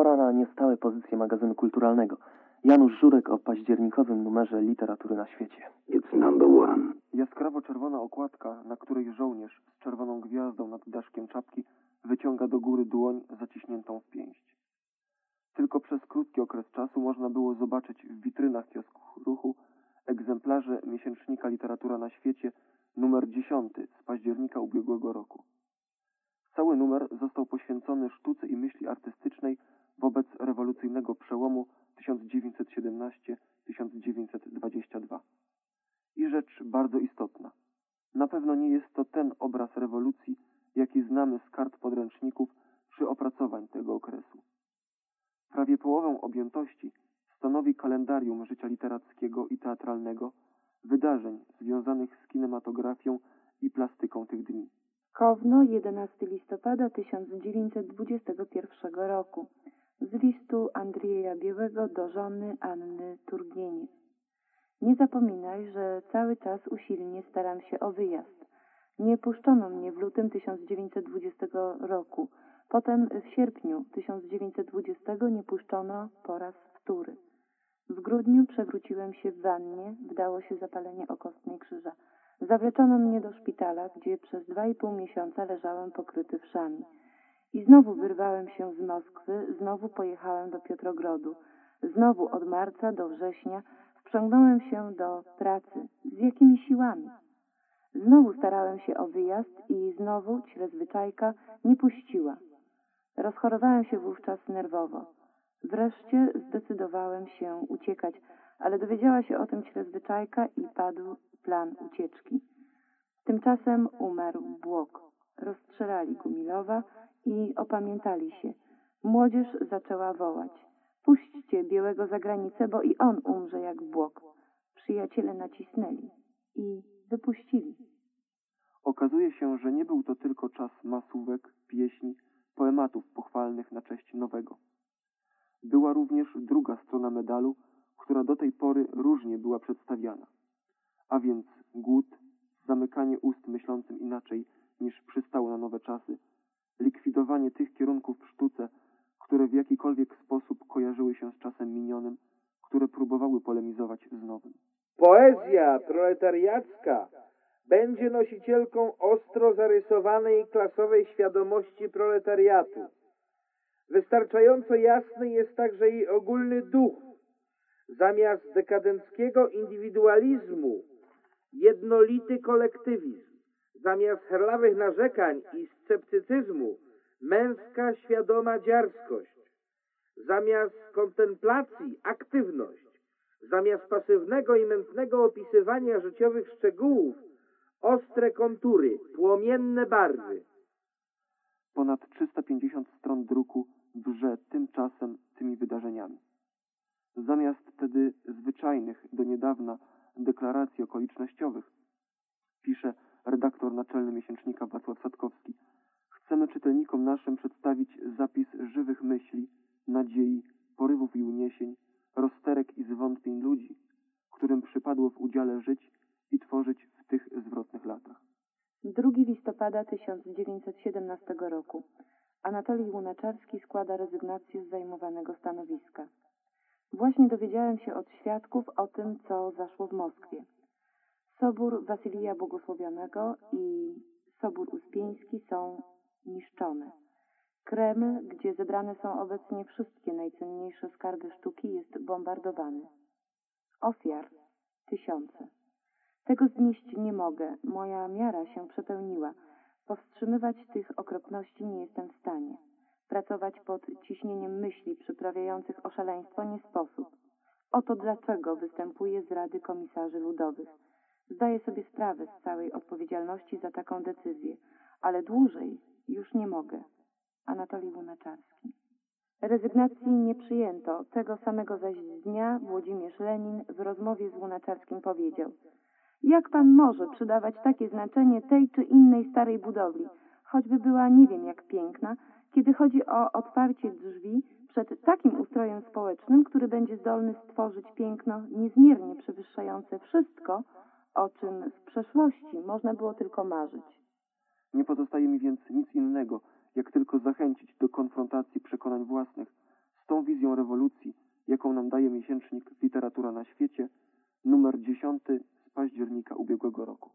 Pora na niestałe pozycje magazynu kulturalnego. Janusz Żurek o październikowym numerze Literatury na świecie. It's number one. Jaskrawo-czerwona okładka, na której żołnierz z czerwoną gwiazdą nad daszkiem czapki wyciąga do góry dłoń zaciśniętą w pięść. Tylko przez krótki okres czasu można było zobaczyć w witrynach kiosków ruchu egzemplarze miesięcznika Literatura na świecie numer 10 z października ubiegłego roku. Cały numer został poświęcony sztuce i myśli artystycznej wobec rewolucyjnego przełomu 1917-1922. I rzecz bardzo istotna. Na pewno nie jest to ten obraz rewolucji, jaki znamy z kart podręczników czy opracowań tego okresu. Prawie połowę objętości stanowi kalendarium życia literackiego i teatralnego, wydarzeń związanych z kinematografią i plastyką tych dni. Kowno, 11 listopada 1921 roku. Z listu Andrzeja Białego do żony Anny Turgieniec. Nie zapominaj, że cały czas usilnie staram się o wyjazd. Nie puszczono mnie w lutym 1920 roku. Potem w sierpniu 1920 nie puszczono po raz wtóry. W grudniu przewróciłem się w wannie, wdało się zapalenie okostnej krzyża. Zawleczono mnie do szpitala, gdzie przez 2,5 miesiąca leżałem pokryty wszami. I znowu wyrwałem się z Moskwy, znowu pojechałem do Piotrogrodu. Znowu od marca do września wprzęgnąłem się do pracy. Z jakimi siłami? Znowu starałem się o wyjazd i znowu Ćrezwyczajka nie puściła. Rozchorowałem się wówczas nerwowo. Wreszcie zdecydowałem się uciekać, ale dowiedziała się o tym Ćrezwyczajka i padł plan ucieczki. Tymczasem umarł Błok. Rozstrzelali Gumilowa i opamiętali się. Młodzież zaczęła wołać: puśćcie Białego za granicę, bo i on umrze jak Błok. Przyjaciele nacisnęli i wypuścili. Okazuje się, że nie był to tylko czas masówek, pieśni, poematów pochwalnych na cześć nowego. Była również druga strona medalu, która do tej pory różnie była przedstawiana. A więc głód, zamykanie ust myślącym inaczej niż przystało na nowe czasy, likwidowanie tych kierunków w sztuce, które w jakikolwiek sposób kojarzyły się z czasem minionym, które próbowały polemizować z nowym. Poezja proletariacka będzie nosicielką ostro zarysowanej klasowej świadomości proletariatu. Wystarczająco jasny jest także jej ogólny duch. Zamiast dekadenckiego indywidualizmu jednolity kolektywizm. Zamiast herlawych narzekań i sceptycyzmu męska, świadoma dziarskość. Zamiast kontemplacji aktywność. Zamiast pasywnego i mętnego opisywania życiowych szczegółów ostre kontury, płomienne barwy. Ponad 350 stron druku wrze tymczasem tymi wydarzeniami. Zamiast wtedy zwyczajnych do niedawna deklaracji okolicznościowych, pisze redaktor naczelny miesięcznika Wacław Sadkowski, chcemy czytelnikom naszym przedstawić zapis żywych myśli, nadziei, porywów i uniesień, rozterek i zwątpień ludzi, którym przypadło w udziale żyć i tworzyć w tych zwrotnych latach. 2 listopada 1917 roku. Anatolij Łunaczarski składa rezygnację z zajmowanego stanowiska. Właśnie dowiedziałem się od świadków o tym, co zaszło w Moskwie. Sobór Wasylija Błogosławionego i Sobór Uspieński są niszczone. Kreml, gdzie zebrane są obecnie wszystkie najcenniejsze skarby sztuki, jest bombardowany. Ofiar 1000. Tego znieść nie mogę, moja miara się przepełniła. Powstrzymywać tych okropności nie jestem w stanie. Pracować pod ciśnieniem myśli przyprawiających o szaleństwo nie sposób. Oto dlaczego występuję z Rady Komisarzy Ludowych. Zdaję sobie sprawę z całej odpowiedzialności za taką decyzję, ale dłużej już nie mogę. Anatolij Łunaczarski. Rezygnacji nie przyjęto. Tego samego zaś dnia Włodzimierz Lenin w rozmowie z Łunaczarski powiedział: jak pan może przydawać takie znaczenie tej czy innej starej budowli, choćby była nie wiem jak piękna, kiedy chodzi o otwarcie drzwi przed takim ustrojem społecznym, który będzie zdolny stworzyć piękno niezmiernie przewyższające wszystko, o czym w przeszłości można było tylko marzyć. Nie pozostaje mi więc nic innego, jak tylko zachęcić do konfrontacji przekonań własnych z tą wizją rewolucji, jaką nam daje miesięcznik Literatura na świecie, numer 10 z października ubiegłego roku.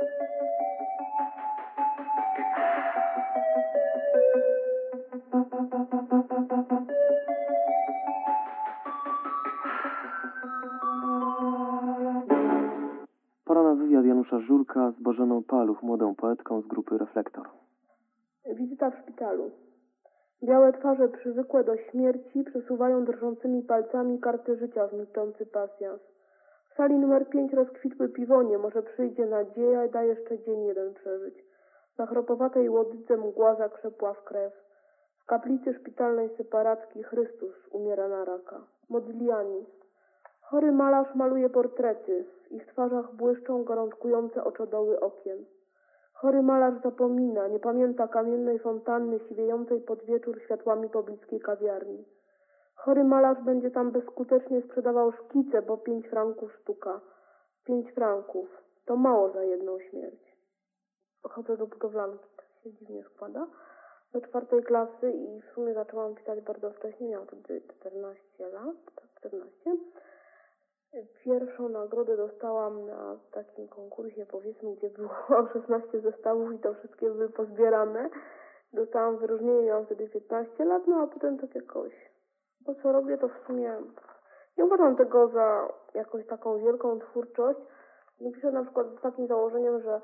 Pora na wywiad Janusza Żurka z Bożeną Paluch, młodą poetką z grupy Reflektor. Wizyta w szpitalu. Białe twarze przywykłe do śmierci przesuwają drżącymi palcami karty życia w milczący pasjans. W sali numer 5 rozkwitły piwonie, może przyjdzie nadzieja i da jeszcze dzień jeden przeżyć. Na chropowatej łodydze mgła zakrzepła w krew. W kaplicy szpitalnej separackiej Chrystus umiera na raka. Modigliani. Chory malarz maluje portrety. W ich twarzach błyszczą gorączkujące oczodoły okien. Chory malarz zapomina, nie pamięta kamiennej fontanny siwiejącej pod wieczór światłami pobliskiej kawiarni. Chory malarz będzie tam bezskutecznie sprzedawał szkice, bo 5 franków sztuka. 5 franków. To mało za jedną śmierć. Chodzę do budowlanki, tak się dziwnie składa. Do 4. klasy i w sumie zaczęłam pisać bardzo wcześnie, miałam wtedy 14 lat, 14. Pierwszą nagrodę dostałam na takim konkursie, powiedzmy, gdzie było 16 zestawów i to wszystkie były pozbierane. Dostałam wyróżnienie, miałam wtedy 15 lat, no a potem tak jakoś, po co robię, to w sumie nie uważam tego za jakąś taką wielką twórczość. Piszę na przykład z takim założeniem, że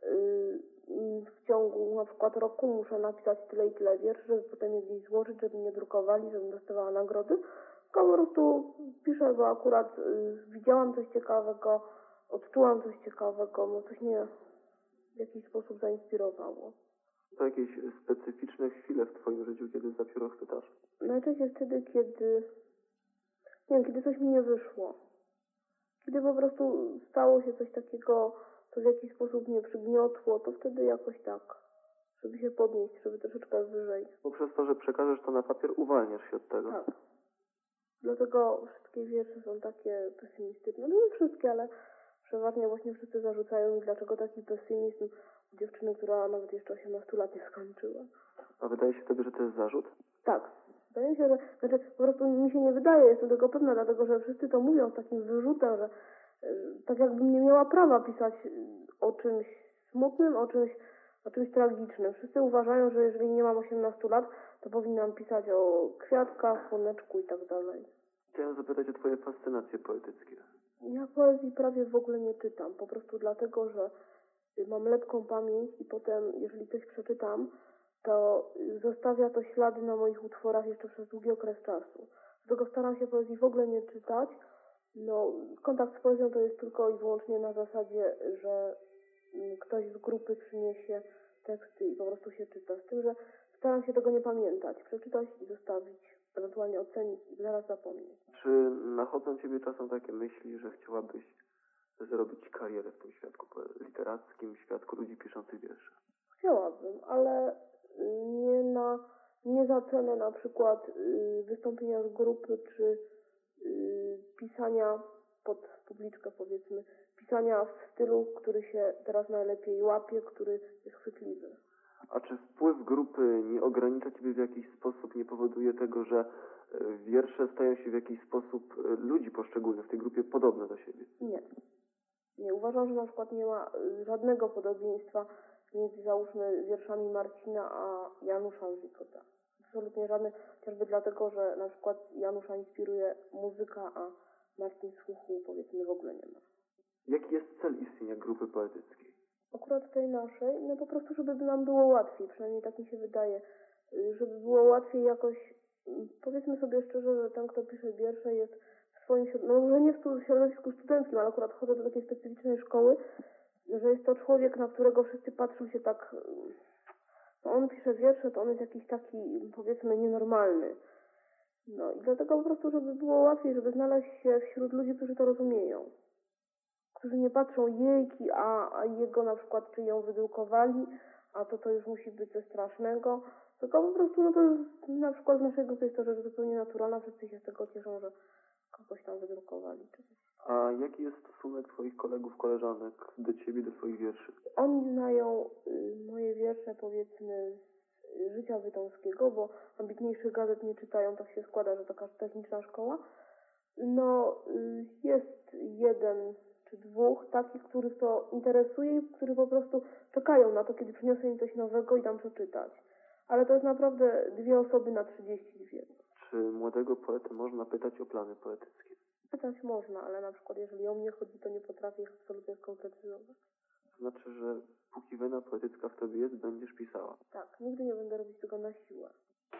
w ciągu na przykład roku muszę napisać tyle i tyle wierszy, żeby potem je gdzieś złożyć, żeby mnie drukowali, żebym dostawała nagrody. Tylko po prostu piszę, bo akurat widziałam coś ciekawego, odczułam coś ciekawego, no coś mnie w jakiś sposób zainspirowało. To jakieś specyficzne chwile w twoim życiu, kiedy za pióro chwytasz? Najczęściej wtedy, kiedy, nie wiem, kiedy coś mi nie wyszło. Kiedy po prostu stało się coś takiego, co w jakiś sposób mnie przygniotło, to wtedy jakoś tak, żeby się podnieść, żeby troszeczkę wyżej. Poprzez to, że przekażesz to na papier, uwalniasz się od tego. Tak. Dlatego wszystkie wiersze są takie pesymistyczne. No nie wszystkie, ale przeważnie właśnie wszyscy zarzucają mi, dlaczego taki pesymizm dziewczyny, która nawet jeszcze 18 lat nie skończyła. A wydaje się tobie, że to jest zarzut? Tak. Wydaje mi się, że po prostu mi się nie wydaje, jestem tego pewna, dlatego że wszyscy to mówią z takim wyrzutem, że tak jakbym nie miała prawa pisać o czymś smutnym, o czymś tragicznym. Wszyscy uważają, że jeżeli nie mam 18 lat, to powinnam pisać o kwiatkach, słoneczku i tak dalej. Chciałem zapytać o twoje fascynacje poetyckie. Ja poezji prawie w ogóle nie czytam, po prostu dlatego, że mam lepką pamięć i potem, jeżeli coś przeczytam, to zostawia to ślady na moich utworach jeszcze przez długi okres czasu. Dlatego staram się poezji w ogóle nie czytać. No, kontakt z poezją to jest tylko i wyłącznie na zasadzie, że ktoś z grupy przyniesie teksty i po prostu się czyta. Z tym, że staram się tego nie pamiętać, przeczytać i zostawić, ewentualnie ocenić i zaraz zapomnieć. Czy nachodzą ciebie czasem takie myśli, że chciałabyś zrobić karierę w tym świadku literackim, świadku ludzi piszących wiersze? Chciałabym, ale nie za cenę na przykład wystąpienia z grupy, czy pisania pod publiczkę, powiedzmy, pisania w stylu, który się teraz najlepiej łapie, który jest chwytliwy. A czy wpływ grupy nie ogranicza ciebie w jakiś sposób, nie powoduje tego, że wiersze stają się w jakiś sposób ludzi poszczególnych w tej grupie podobne do siebie? Nie. Nie. Uważam, że na przykład nie ma żadnego podobieństwa między, załóżmy, wierszami Marcina a Janusza Żikota. Absolutnie żadne, chociażby dlatego, że na przykład Janusza inspiruje muzyka, a Marcin słuchu, powiedzmy, w ogóle nie ma. Jaki jest cel istnienia grupy poetyckiej? Akurat tej naszej, no po prostu, żeby nam było łatwiej, przynajmniej tak mi się wydaje, żeby było łatwiej jakoś, powiedzmy sobie szczerze, że ten, kto pisze wiersze, jest w swoim, no może nie w środowisku studenckim, ale akurat chodzę do takiej specyficznej szkoły, że jest to człowiek, na którego wszyscy patrzą się tak, no on pisze wiersze, to on jest jakiś taki, powiedzmy, nienormalny. No i dlatego po prostu, żeby było łatwiej, żeby znaleźć się wśród ludzi, którzy to rozumieją. Którzy nie patrzą jejki, a jego na przykład, czy ją wydrukowali, a to już musi być coś strasznego. Tylko po prostu, no to jest, na przykład w naszej grupie jest to rzecz zupełnie naturalna, wszyscy się z tego cieszą, że kogoś tam wydrukowali. Czy coś. A jaki jest stosunek twoich kolegów, koleżanek do ciebie, do twoich wierszy? Oni znają moje wiersze, powiedzmy, z życia Wytomskiego, bo ambitniejszych gazet nie czytają, tak się składa, że taka techniczna szkoła. No, jest jeden czy dwóch takich, których to interesuje i którzy po prostu czekają na to, kiedy przyniosę im coś nowego i dam przeczytać. Ale to jest naprawdę 2 osoby na 32. Czy młodego poetę można pytać o plany poetyckie? Pytać można, ale na przykład jeżeli o mnie chodzi, to nie potrafię ich absolutnie skonkretyzować. To znaczy, że póki wena poetycka w tobie jest, będziesz pisała. Tak, nigdy nie będę robić tego na siłę.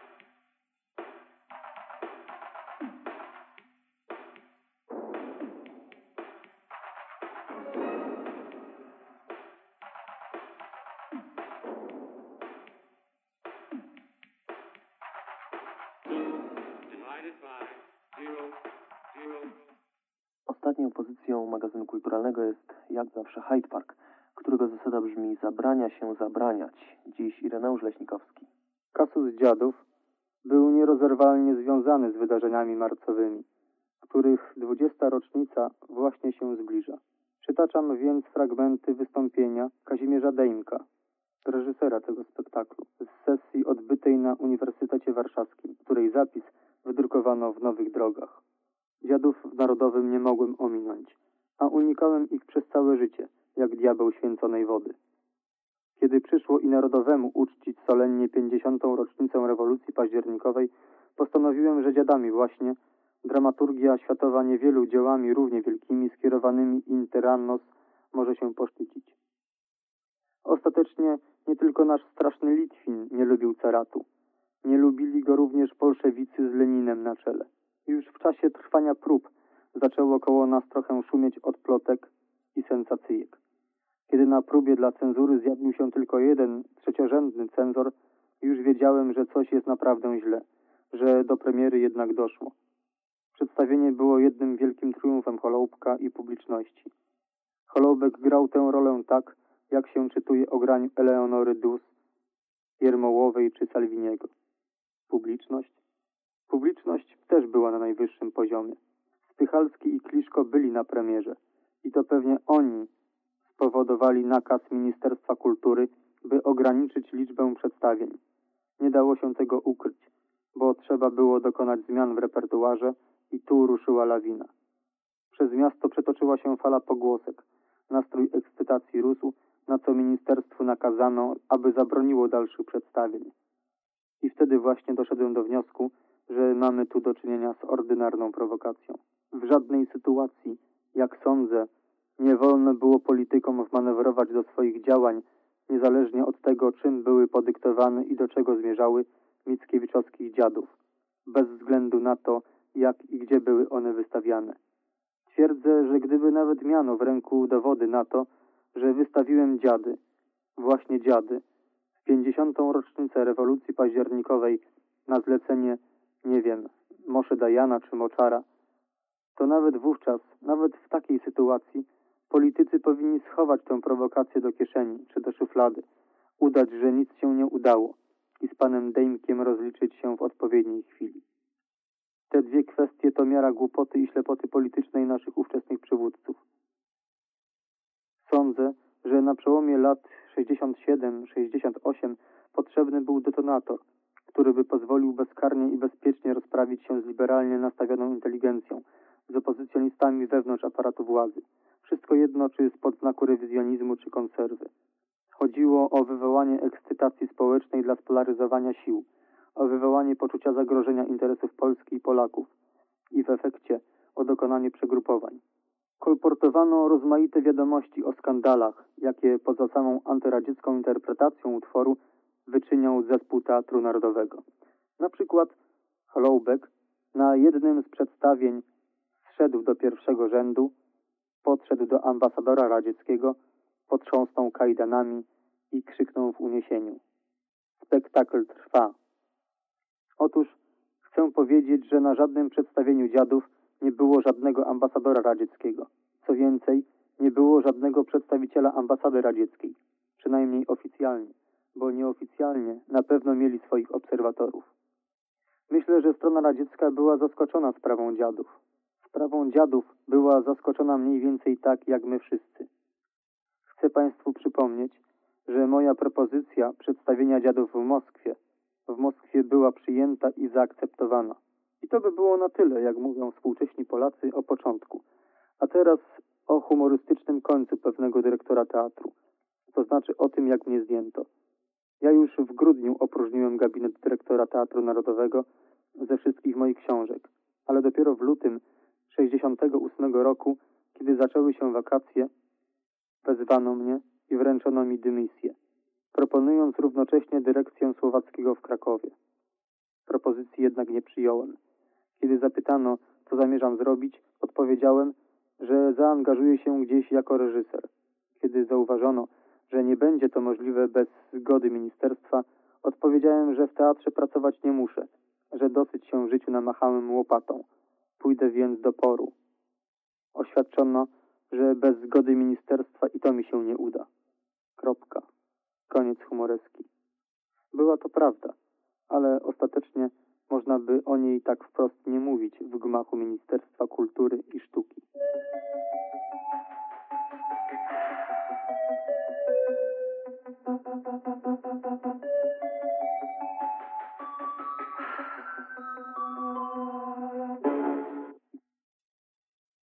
Ostatnią pozycją magazynu kulturalnego jest jak zawsze Hyde Park, którego zasada brzmi: zabrania się zabraniać. Dziś Ireneusz Leśnikowski. Kasus Dziadów był nierozerwalnie związany z wydarzeniami marcowymi, których 20. rocznica właśnie się zbliża. Przytaczam więc fragmenty wystąpienia Kazimierza Dejmka, reżysera tego spektaklu, z sesji odbytej na Uniwersytecie Warszawskim, której zapis wydrukowano w Nowych Drogach. Dziadów w Narodowym nie mogłem ominąć, a unikałem ich przez całe życie, jak diabeł święconej wody. Kiedy przyszło i Narodowemu uczcić solennie 50. rocznicę rewolucji październikowej, postanowiłem, że dziadami właśnie dramaturgia światowa niewielu dziełami równie wielkimi skierowanymi inter annos może się poszczycić. Ostatecznie nie tylko nasz straszny Litwin nie lubił caratu. Nie lubili go również bolszewicy z Leninem na czele. Już w czasie trwania prób zaczęło koło nas trochę szumieć od plotek i sensacyjek. Kiedy na próbie dla cenzury zjawił się tylko jeden trzeciorzędny cenzor, już wiedziałem, że coś jest naprawdę źle, że do premiery jednak doszło. Przedstawienie było jednym wielkim triumfem Choloubka i publiczności. Choloubek grał tę rolę tak, jak się czytuje o graniu Eleonory Duse, Jermołowej czy Salviniego. Publiczność? Publiczność też była na najwyższym poziomie. Spychalski i Kliszko byli na premierze i to pewnie oni spowodowali nakaz Ministerstwa Kultury, by ograniczyć liczbę przedstawień. Nie dało się tego ukryć, bo trzeba było dokonać zmian w repertuarze i tu ruszyła lawina. Przez miasto przetoczyła się fala pogłosek. Nastrój ekscytacji rósł, na co ministerstwu nakazano, aby zabroniło dalszych przedstawień. I wtedy właśnie doszedłem do wniosku, że mamy tu do czynienia z ordynarną prowokacją. W żadnej sytuacji, jak sądzę, nie wolno było politykom wmanewrować do swoich działań, niezależnie od tego, czym były podyktowane i do czego zmierzały mickiewiczowskich dziadów, bez względu na to, jak i gdzie były one wystawiane. Twierdzę, że gdyby nawet miano w ręku dowody na to, że wystawiłem dziady, właśnie dziady, w 50. rocznicę rewolucji październikowej na zlecenie, nie wiem, Moshe Dajana czy Moczara, to nawet wówczas, nawet w takiej sytuacji, politycy powinni schować tę prowokację do kieszeni czy do szuflady, udać, że nic się nie udało i z panem Dejmkiem rozliczyć się w odpowiedniej chwili. Te dwie kwestie to miara głupoty i ślepoty politycznej naszych ówczesnych przywódców. Sądzę, że na przełomie lat 67-68 potrzebny był detonator, który by pozwolił bezkarnie i bezpiecznie rozprawić się z liberalnie nastawioną inteligencją, z opozycjonistami wewnątrz aparatu władzy. Wszystko jedno, czy spod znaku rewizjonizmu, czy konserwy. Chodziło o wywołanie ekscytacji społecznej dla spolaryzowania sił, o wywołanie poczucia zagrożenia interesów Polski i Polaków i w efekcie o dokonanie przegrupowań. Kolportowano rozmaite wiadomości o skandalach, jakie poza samą antyradziecką interpretacją utworu wyczyniał zespół Teatru Narodowego. Na przykład Choloubek na jednym z przedstawień zszedł do pierwszego rzędu, podszedł do ambasadora radzieckiego, potrząsnął kajdanami i krzyknął w uniesieniu: spektakl trwa. Otóż chcę powiedzieć, że na żadnym przedstawieniu dziadów nie było żadnego ambasadora radzieckiego. Co więcej, nie było żadnego przedstawiciela ambasady radzieckiej, przynajmniej oficjalnie, bo nieoficjalnie na pewno mieli swoich obserwatorów. Myślę, że strona radziecka była zaskoczona sprawą dziadów. Sprawą dziadów była zaskoczona mniej więcej tak, jak my wszyscy. Chcę Państwu przypomnieć, że moja propozycja przedstawienia dziadów w Moskwie w Moskwie była przyjęta i zaakceptowana. I to by było na tyle, jak mówią współcześni Polacy o początku. A teraz o humorystycznym końcu pewnego dyrektora teatru. To znaczy o tym, jak mnie zdjęto. Ja już w grudniu opróżniłem gabinet dyrektora Teatru Narodowego ze wszystkich moich książek, ale dopiero w lutym 1968 roku, kiedy zaczęły się wakacje, wezwano mnie i wręczono mi dymisję, proponując równocześnie dyrekcję słowackiego w Krakowie. Propozycji jednak nie przyjąłem. Kiedy zapytano, co zamierzam zrobić, odpowiedziałem, że zaangażuję się gdzieś jako reżyser. Kiedy zauważono, że nie będzie to możliwe bez zgody ministerstwa, odpowiedziałem, że w teatrze pracować nie muszę, że dosyć się w życiu namachałem łopatą. Pójdę więc do poru. Oświadczono, że bez zgody ministerstwa i to mi się nie uda. Kropka. Koniec humoreski. Była to prawda, ale ostatecznie można by o niej tak wprost nie mówić w gmachu Ministerstwa Kultury i Sztuki.